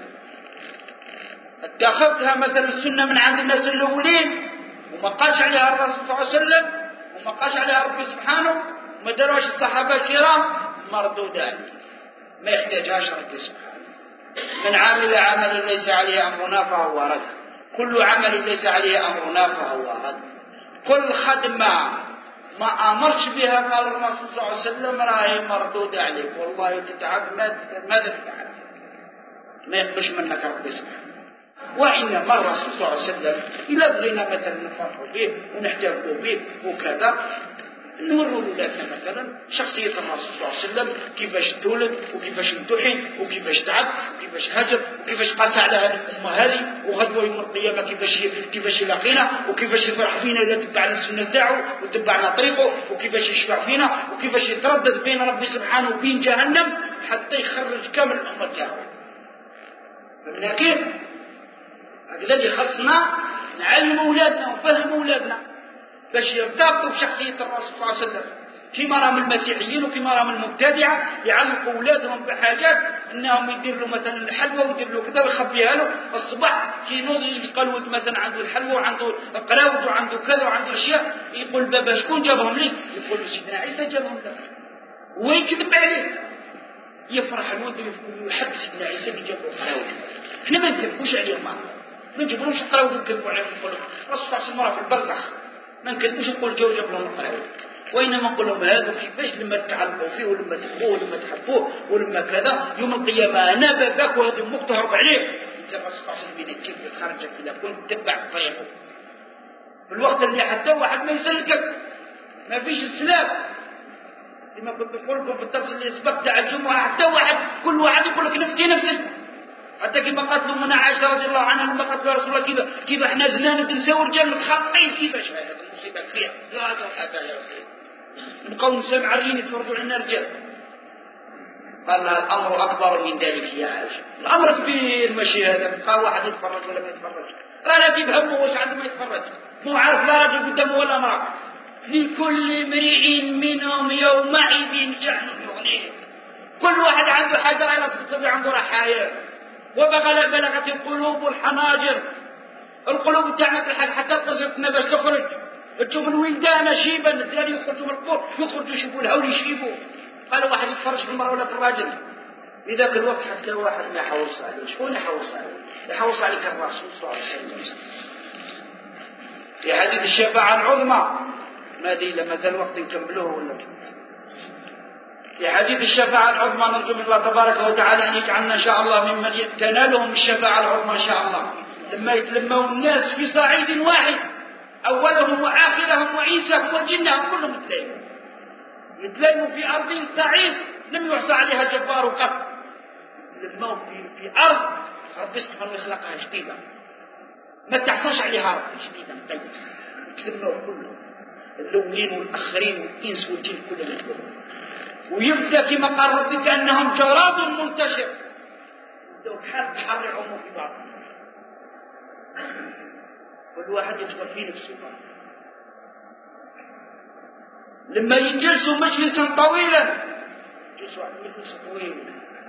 اتخذتها مثلا السنة من عند الناس الأولين وما قالش عليها الرسول صلى الله عليه وسلم وما قالش عليها ربي سبحانه وما داروش الصحابة الكرام مردودة عليك، ما يحتاجهاش ربي سبحانه. من عمل عملا ليس عليه أمرنا فهو رد. كل عمل ليس عليه أمرنا فهو رد. كل خدمة ما أمرش بها قال الرسول صلى الله عليه وسلم راهي مردودة عليك. والله تتعب ماذا تتعب؟ ما يقبلش منك ربي سبحانه. وإنما الرسول صلى الله عليه وسلم إذا بغينا مثلا نفرحوا به ونحتفلوا به وكذا نوروا لنا مثلا شخصية الرسول صلى الله عليه وسلم كيفاش تولد وكيفاش امتحن وكيفاش تعب وكيفاش هجر وكيفاش قاسى على هذه الأمة هذه وغدوة يوم القيامة كيفاش كيفاش يلاقينا وكيفاش يفرح فينا إذا تبعنا السنة تاعو وتبعنا طريقه وكيفاش يشفع فينا وكيفاش يتردد بين ربي سبحانه وبين جهنم حتى يخرج كامل الأمة تاعو. فمن كيف؟ هذا اللي خصنا نعلم أولادنا ونفهم أولادنا باش يرتبطوا بشخصية الرسول صلى الله عليه وسلم. كما راهم المسيحيين وكما راهم المبتدعة يعلقوا أولادهم بحاجات أنهم يدير له مثلا الحلوى ويدير له كذا ويخبيها له الصباح كي ينوض يقلود مثلا عنده الحلوى وعنده قراود وعنده كذا وعنده أشياء يقول بابا شكون جابهم لي؟ يقول سيدنا عيسى جابهم لك ويكذب عليه. يفرح الولد يقول يحب سيدنا عيسى اللي جابه قراود. احنا ما نكذبوش عليهم ما نجيبولهمش قراود ونكذبوا عليهم نقول الرسول صلى الله عليه وسلم في البرزخ ما نكذبوش نقول جو جاب لهم القراود. وإنما نقول لهم هذا كيفاش لما تعلقوا فيه ولما تحبوه ولما تحبوه ولما كذا يوم القيامة أنا باباك وهذا أمك تهرب عليه تبصقص بين الكيف خرجت كذا كنت تتبع طريقه في الوقت اللي حتى واحد ما يسلكك ما فيش السلام لما كنت بقول لكم في الدرس اللي سبق تاع الجمعة حتى واحد كل واحد يقول لك نفسي نفسي حتى كيما قالت له من عائشة رضي الله عنها لما قالت له رسول الله كيف كيف احنا زنان نساو رجال متخاطئين كيفاش هذا المصيبة كبيرة لا هذا يا رسول نبقاو نسمع عارين يتفرجوا علينا رجال قال لها الأمر أكبر من ذلك يا عائشة الأمر كبير ماشي هذا بقى واحد يتفرج ولا ما يتفرج لا تفهموا واش عنده ما يتفرج مو عارف لا راجل قدامه ولا امرأة لكل امرئ منهم يومئذ شأن يغنيه كل واحد عنده حاجة لا تستطيع عنده رحايا وبغى بلغت القلوب الحناجر القلوب تاعنا في الحال حتى قصتنا باش تخرج تشوف الولدان شيبا الدراري يخرجوا من القبور يخرجوا يشوفوا الهول يشيبوا قالوا واحد يتفرج في المرأة ولا في الراجل في ذاك الوقت حتى واحد ما يحوص عليه شكون يحوص عليه يحوص عليك الرسول صلى الله عليه وسلم في حديث الشفاعة العظمى ما دي لما زال وقت نكملوه ولا في حديث الشفاعة العظمى نرجو من الله تبارك وتعالى أن يجعلنا إن شاء الله ممن تنالهم الشفاعة العظمى إن شاء الله لما يتلموا الناس في صعيد واحد أولهم وآخرهم وعيساهم وجنهم كلهم يتلايموا يتلايموا في أرض صعيد لم يحصى عليها جبار قط يتلموا في, في أرض رب سبحانه يخلقها جديدة ما تحصاش عليها رب جديدة طيب يتلموا كلهم الأولين والآخرين والإنس والجن كلهم يتلموا ويبدأ كما قال ربي كأنهم جراد منتشر يبدأوا بحال بحر يعوموا في بعض كل واحد يدخل في نفسه لما يجلسوا مجلسا طويلا يجلسوا على مجلس طويل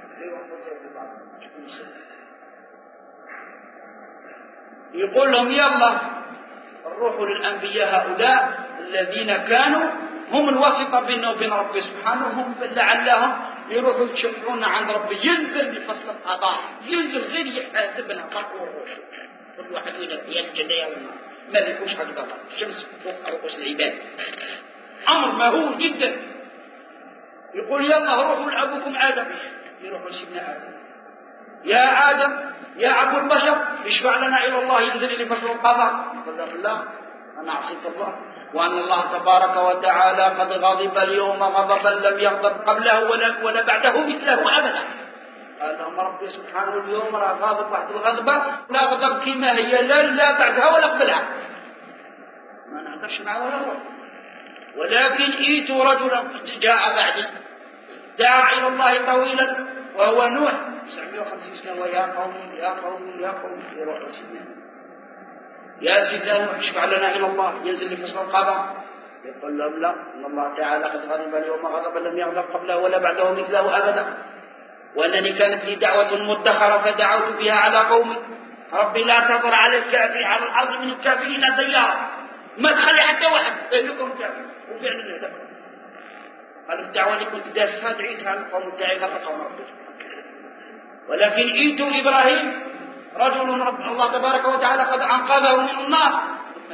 يقول لهم يلا الروح للأنبياء هؤلاء الذين كانوا هم الواسطة بيننا وبين ربي سبحانه هم لعلهم يروحوا يتشفعون عند ربي ينزل بفصل القضاء ينزل غير يحاسبنا فرق الروح كل واحد يسجد يوم ما يكونش حق ضبط الشمس فوق رؤوس العباد أمر مهول جدا يقول يلا روحوا لأبوكم آدم يروحوا لسيدنا آدم يا آدم يا أبو البشر اشفع لنا إلى الله ينزل إلى فصل القضاء قال لا أنا عصيت الله وأن الله تبارك وتعالى قد غضب اليوم غضبا لم يغضب قبله ولا, ولا بعده مثله أبدا قال لهم ربي سبحانه اليوم راه غاضب واحد الغضبة لا غضب كما هي لا لا بعدها ولا قبلها ما نقدرش معه ولا روح ولكن ايتوا رجلا جاء بعدي دعا إلى الله طويلا وهو نوح تسعمائة وخمسين سنة ويا قوم يا قوم يا قوم يروح سيدنا يا سيدنا نوح اشفع لنا إلى الله ينزل لفصل القضاء يقول لهم لا إن الله تعالى قد غضب اليوم غضبا لم يغضب قبله ولا بعده مثله أبدا وأنني كانت لي دعوة مدخرة فدعوت بها على قومي ربي لا تضر على الكافر على الأرض من الكافرين ديارا ما تخلي حتى واحد يكون كافر وفعلا يهدف قال الدعوة اللي كنت داسها دعيتها القوم تاعي غرقهم ربي ولكن ايتوا إبراهيم رجل رب الله تبارك وتعالى قد أنقذه من النار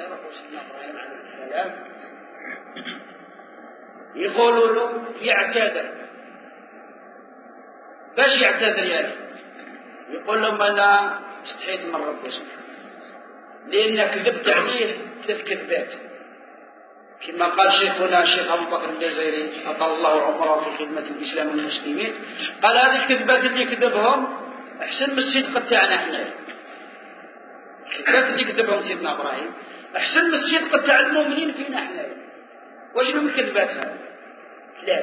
يقولوا له يعتذر باش يعتذر يعني يقول لهم أنا استحيت من ربي سبحانه لأن كذبت عليه ثلاث كذبات كما قال شيخنا الشيخ أبو بكر الجزائري أطال الله عمره في خدمة الإسلام والمسلمين قال هذه الكذبات اللي كذبهم أحسن من الصدق تاعنا احنا الكذبات اللي كذبهم سيدنا إبراهيم أحسن من الصدق تاع المؤمنين فينا احنا واش من الكذبات هذه لا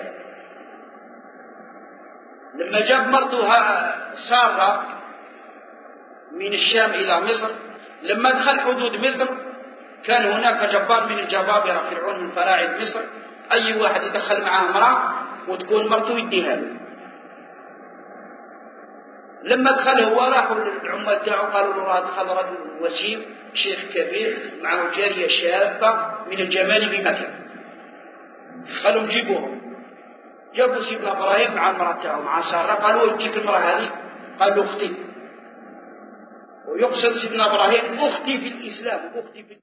لما جاب مرتها سارة من الشام إلى مصر لما دخل حدود مصر كان هناك جبار من الجبابرة فرعون من فراعنة مصر أي واحد يدخل معه امرأة وتكون مرته يديها له لما دخل هو راحوا للعمال تاعو قالوا له راه دخل رجل وسيم شيخ كبير معه جارية شابة من الجمال بمكة قالوا نجيبوهم جابوا سيدنا إبراهيم مع المرأة تاعو مع سارة قالوا يجيك المرأة هذه قالوا أختي ويقصد سيدنا إبراهيم أختي في الإسلام أختي في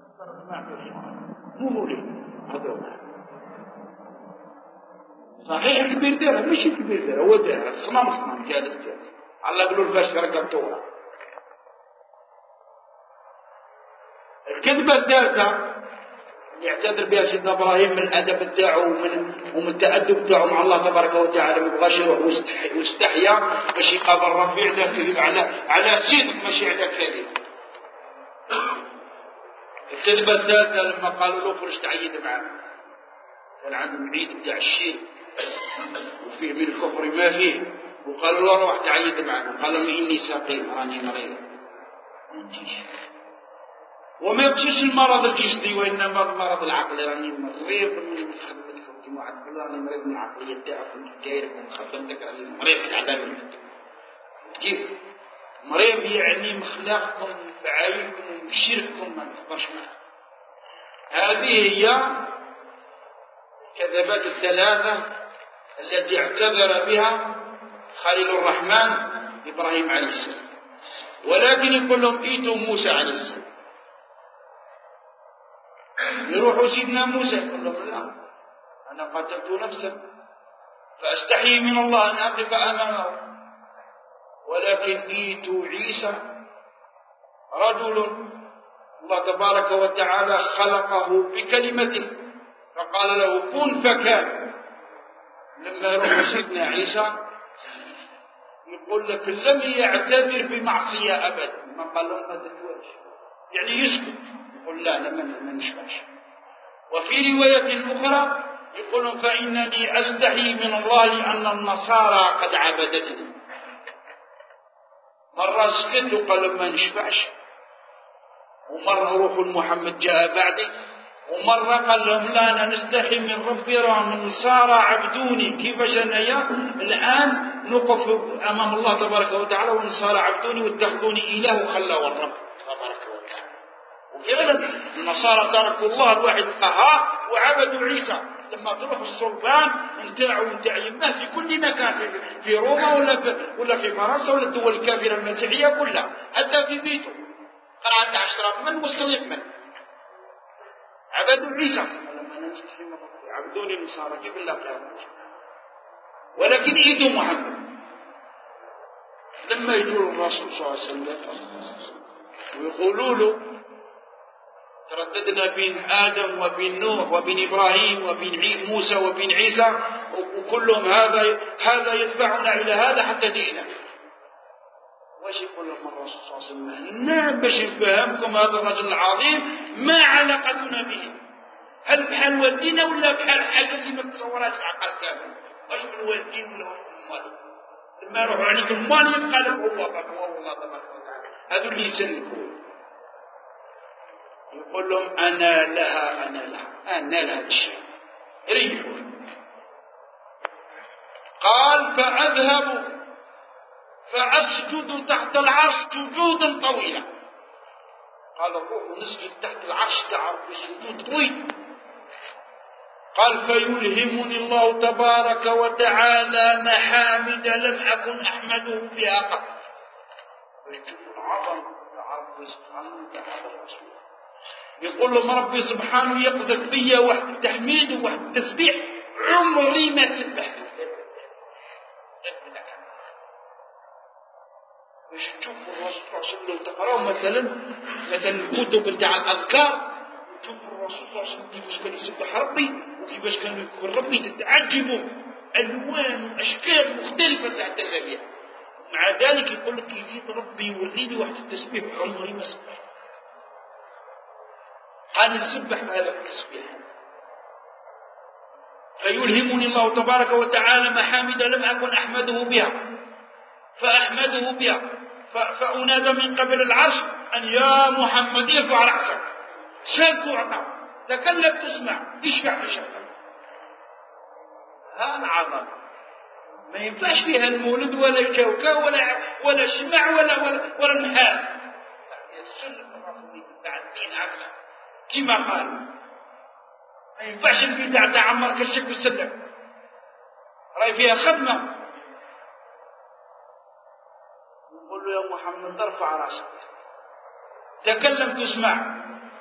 مو مولي صحيح كبير ديرها مش كبير ديرها هو ديرها صنم صنم كانت الله يقولوا الباش رقبتوها الكذبة الثالثة يعتذر بها سيدنا إبراهيم من الأدب بتاعه ومن ومن التأدب بتاعه مع الله تبارك وتعالى، ما بغاش يروح واستحيا باش يقابل رفيع لا كذب على على صدق ماشي على كذب. الكذبة الثالثة لما قالوا له فرش تعيد معاه، كان عندهم عيد بتاع الشيء وفيه من الكفر ما فيه، وقالوا له روح تعيد معنا، قال لهم إني سقيم راني مريض وما يمشيش المرض الجسدي وإنما المرض العقلي، راني مريض من خدمتكم كما عاد راني مريض من العقلية تاعكم كايركم خدمتك، راني مريض تعبان كيف مريض يعني مخلاقكم بعايكم وبشرككم ما نقدرش معه. هذه هي كذبات الثلاثة التي اعتذر بها خليل الرحمن إبراهيم عليه السلام. ولكن يقول لهم ايتوا موسى عليه السلام، يروحوا سيدنا موسى يقول لهم لا أنا قتلت نفسا فأستحي من الله أن أقف أمامه، ولكن ايتوا عيسى رجل الله تبارك وتعالى خلقه بكلمته فقال له كن فكان. لما يروح سيدنا عيسى يقول لك لم يعتذر بمعصية أبدا، ما قال لهم ما تتوجه يعني يسكت، يقول لا لما ما نشبعش. وفي رواية أخرى يقول فإنني أستحي من الله لأن النصارى قد عبدتني. مرة سكت وقال ما نشبعش، ومرة روح محمد جاء بعدي، ومرة قال لهم لا أنا نستحي من ربي رغم النصارى عبدوني. كيفاش أنايا الآن نقف أمام الله تبارك وتعالى والنصارى عبدوني واتخذوني إله وخلوا الرب تبارك وتعالى. وفعلا النصارى تركوا الله الواحد القهار وعبدوا عيسى. لما تروح السلطان نتاعو نتاع يمه في كل مكان، في روما ولا في ولا في فرنسا ولا الدول الكافرة المسيحية كلها، حتى في بيته قال عنده عشرة من وصل يمن عبدوا عيسى. لما نستحي من ربي عبدوني النصارى كيف الله كلام. ولكن ايتوا محمد لما يجوا الرسول صلى الله عليه وسلم ويقولوا له ترددنا بين آدم وبين نوح وبين إبراهيم وبين موسى وبين عيسى وكلهم هذا هذا يدفعنا إلى هذا حتى جئنا. واش يقول لهم الرسول صلى الله عليه وسلم؟ نعم باش نفهمكم هذا الرجل العظيم ما علاقتنا به، هل بحال والدينا ولا بحال حاجة اللي ما تصورهاش العقل كامل؟ واش من والدين ولا واش من مال؟ لما يروحوا عليك المال يبقى لك هو هو الله تبارك وتعالى، هذو اللي يسلكوا. يقول لهم أنا لها أنا لها أنا لها الشيء ريحوا. قال فأذهب فأسجد تحت العرش سجودا طويلا. قال الروح نسجد تحت العرش تعرف بسجود طويل. قال فيلهمني الله تبارك وتعالى محامد لم أكن أحمده بها قط. ويشوف العظم تعرف سبحانه وتعالى. يقول لهم ربي سبحانه يقذف بي واحد التحميد وواحد التسبيح عمري ما سبحته. باش تشوفوا الرسول صلى الله عليه وسلم تقراوا مثلا مثلا الكتب نتاع الاذكار، تشوفوا الرسول صلى الله عليه وسلم كيفاش كان يسبح ربي وكيفاش كان يذكر ربي، تتعجبوا الوان واشكال مختلفه تاع التسابيح. مع ذلك يقول لك يزيد ربي يوريني واحد التسبيح عمري ما سبحته. قال نسبح بهذا التسبيح. فيلهمني الله تبارك وتعالى محامد لم أكن أحمده بها فأحمده بها فأنادى من قبل العرش أن يا محمد ارفع رأسك سل تعطى تكلم تسمع اشفع تشفع. هذا عظم ما ينفعش فيها المولد ولا الكوكا ولا ولا الشمع ولا ولا, ولا النحال. السنة الرسول تاع الدين عقله كما قال ما ينفعش البدع تاع عمر كالشك والسلم راي فيها خدمة. يقول له يا محمد ارفع راسك تكلم تسمع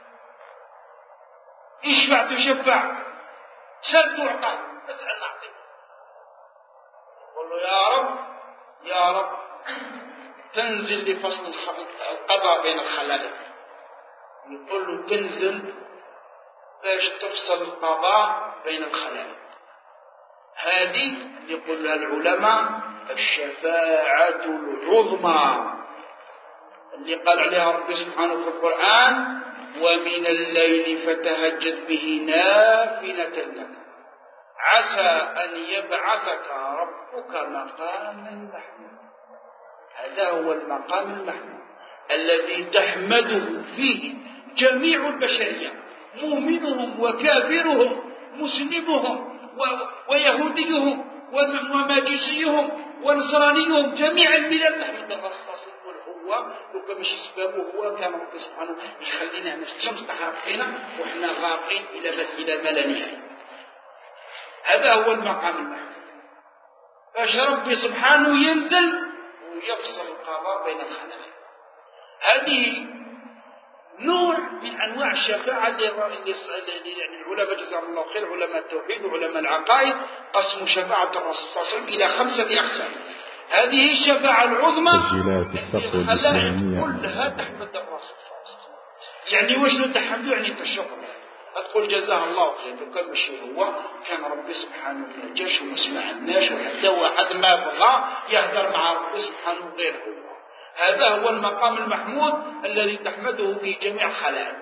اشفع تشفع سل تعطى اسأل نعطيك. يقول له يا رب يا رب تنزل لفصل القضاء بين الخلائق يقول له تنزل باش تفصل القضاء بين الخلائق. هذه يقول لها العلماء الشفاعة العظمى اللي قال عليها ربي سبحانه في القرآن: ومن الليل فتهجد به نافلة لك عسى أن يبعثك ربك مقاما محمودا. هذا هو المقام المحمود الذي تحمده فيه جميع البشرية، مؤمنهم وكافرهم، مسلمهم ويهوديهم ومجوسيهم ونصرانيهم، جميع الملل نحمد الله الصاصي. هو لو كان ماشي سببه هو كان ربي سبحانه يخلينا أن الشمس تحرق فينا وإحنا غارقين إلى إلى ما لا نهاية. هذا هو المقام المحمود، باش ربي سبحانه ينزل ويفصل القضاء بين الخلائق. هذه نوع من أنواع الشفاعة اللي يعني العلماء جزاهم الله خير، علماء التوحيد وعلماء العقائد، قسموا شفاعة الرسول صلى الله عليه وسلم إلى خمسة أقسام. هذه الشفاعة العظمى الخلائق كلها تحمد الرسول صلى الله عليه وسلم. يعني واش تحمده؟ يعني تشكر، تقول جزاه الله خير. لو كان ماشي هو كان ربي سبحانه ما جاش وما سمعناش، وحتى واحد ما بغى يهدر مع ربي سبحانه غير هو. هذا هو المقام المحمود الذي تحمده في جميع الخلائق.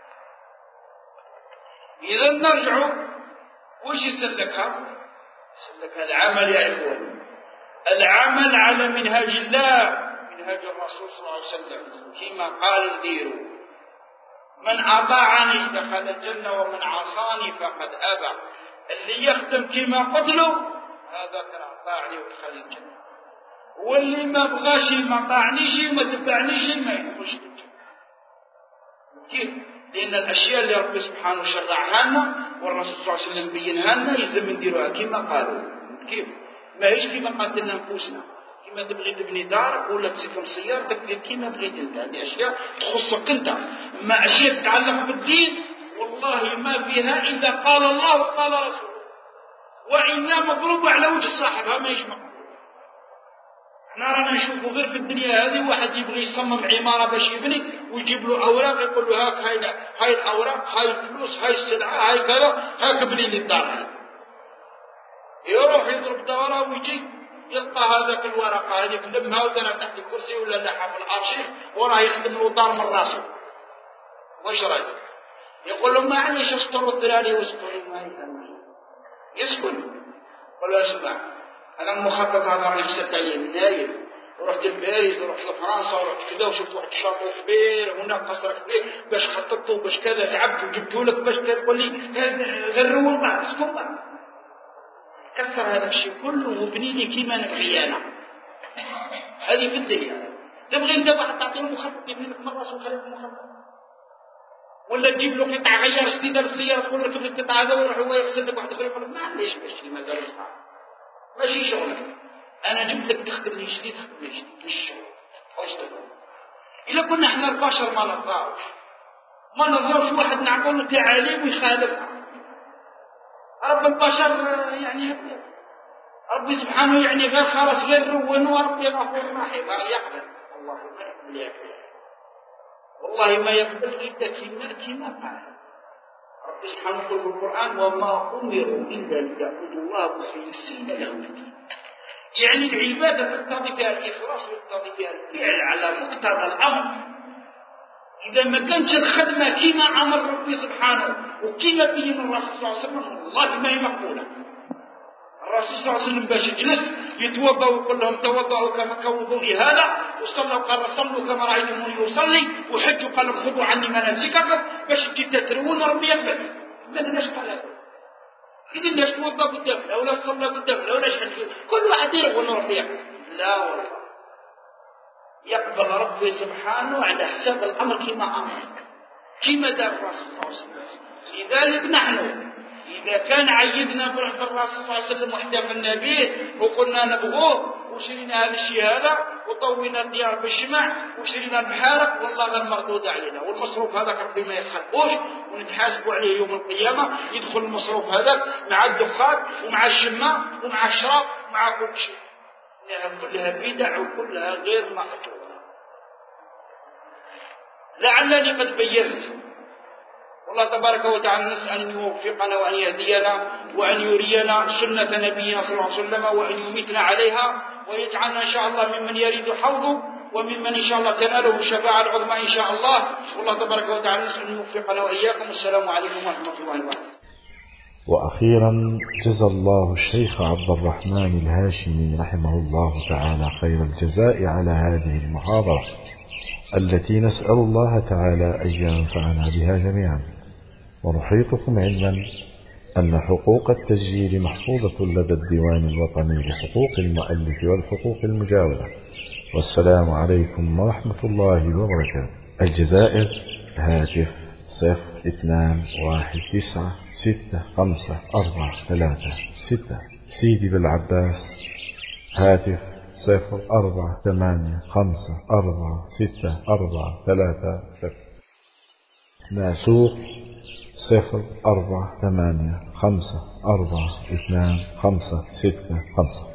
إذا نرجع وش يسلكها؟ يسلكها العمل يا إخوان، العمل على منهاج الله، منهاج الرسول صلى الله عليه وسلم، كما قال نديروا: من أطاعني دخل الجنة ومن عصاني فقد أبى. اللي يخدم كما قلت له هذا كان أطاعني ودخل الجنة، واللي ما بغاش ما طاعنيش وما تبعنيش ما يدخلش الجنة. كيف؟ لأن الأشياء اللي ربي سبحانه شرعها لنا والرسول صلى الله عليه وسلم بينها لنا يلزم نديروها كما قالوا. كيف؟ ما هيش كما قاتلنا نفوسنا، كما تبغي تبني دارك ولا تسكن سيارتك دير كما بغيت انت. هذه اشياء تخصك انت. اما اشياء تتعلق بالدين والله ما فيها اذا قال الله وقال رسوله، وإنا مضروب على وجه صاحبها ما يشمع. احنا رانا نشوفوا غير في الدنيا هذه واحد يبغي يصمم عماره باش يبني ويجيب له اوراق يقول له هاك هاي هاي الاوراق، هاي الفلوس، هاي السلعه، هاي كذا، هاك ابني لي الدار. يروح يضرب دوره ويجي يلقى هذاك الورقه هذيك لمها ودارها تحت الكرسي ولا لحها في الارشيف وراه يخدم له دار من راسه. واش رايك؟ يقول له معليش اسطروا الدراري واسكنوا ما يفهمون يسكن. ولا اسمع انا مخطط هذا راني حسبت عليه نايم، ورحت لباريس ورحت لفرنسا ورحت كذا وشفت واحد الشاطئ كبير هناك قصر كبير باش خططته باش كذا تعبت وجبته لك باش تقول لي غير روض اسكن بقى. كسر هذا الشيء كله وبني لي كيما نبغي انا. هذه في الدنيا. تبغي انت واحد تعطيه مخطط يبني لك من راسه وخليك مخطط، ولا تجيب له قطع غيار جديده للسياره تقول له كيف القطع هذا ويروح هو يغسل لك واحد اخر يقول لك معليش ماشي مازال صعب ماشي شغلك، انا جبت لك تخدم لي جديد تخدم لي جديد مش شغل. واش تقول؟ الا كنا احنا البشر ما نرضاوش ما نرضاوش واحد نعطوا له تعاليم ويخالفها. رب البشر يعني هكذا، ربي سبحانه يعني غير خلاص غير رون وربي غفور رحيم يقبل. الله ما يقبل يقبل والله ما يقبل إلا كما كما قال ربي سبحانه يقول في القرآن: وما أمروا إلا ليعبدوا الله مخلصين له الدين. يعني العبادة تقتضي فيها الإخلاص وتقتضي فيها الفعل على مقتضى الأمر. إذا ما كانتش الخدمة كما أمر ربي سبحانه وكما بين الرسول صلى الله عليه وسلم والله ما هي مقبولة. الرسول صلى الله عليه وسلم باش يجلس يتوضا ويقول لهم توضأوا كما كوضوئي هذا، وصلوا قال صلوا كما رأيتموني يصلي، وحجوا قال خذوا عني مناسككم، باش تجي تترون ربي يقبل. ماذا ليش قال هذا؟ إذا ليش توضا قدام ولا صلى قدام ولا شهد كل واحد يقول ربي يقبل؟ لا والله يقبل ربي سبحانه على حساب الأمر كما أمر كما دار الرسول صلى الله عليه وسلم. لذلك نحن إذا كان عيدنا بالرسول صلى الله عليه وسلم واحتفلنا به وقلنا نبغوه وشرينا هذا الشيء هذا وطوينا الديار بالشمع وشرينا المحارق والله غير مردود علينا، والمصروف هذاك ربي ما يخلقوش ونتحاسبوا عليه يوم القيامة. يدخل المصروف هذاك مع الدخان ومع الشماء ومع الشراب ومع كل شيء. إنها كلها بدع وكلها غير مقبولة. لعلني قد بينت. والله تبارك وتعالى نسأل أن يوفقنا وأن يهدينا وأن يرينا سنة نبينا صلى الله عليه وسلم وأن يميتنا عليها ويجعلنا إن شاء الله ممن يريد حوضه وممن إن شاء الله تناله الشفاعة العظمى إن شاء الله. والله تبارك وتعالى نسأل أن يوفقنا وإياكم. السلام عليكم ورحمة الله وبركاته. وأخيرا جزى الله الشيخ عبد الرحمن الهاشمي رحمه الله تعالى خير الجزاء على هذه المحاضرة التي نسأل الله تعالى أن ينفعنا بها جميعا. ونحيطكم علما أن حقوق التسجيل محفوظة لدى الديوان الوطني لحقوق المؤلف والحقوق المجاورة. والسلام عليكم ورحمة الله وبركاته. الجزائر هاتف صفر اثنان واحد تسعة ستة خمسة أربعة ثلاثة ستة. سيدي بالعباس هاتف صفر أربعة ثمانية خمسة أربعة ستة أربعة ثلاثة صفر. ناسوق صفر أربعة ثمانية خمسة أربعة اثنان خمسة ستة خمسة.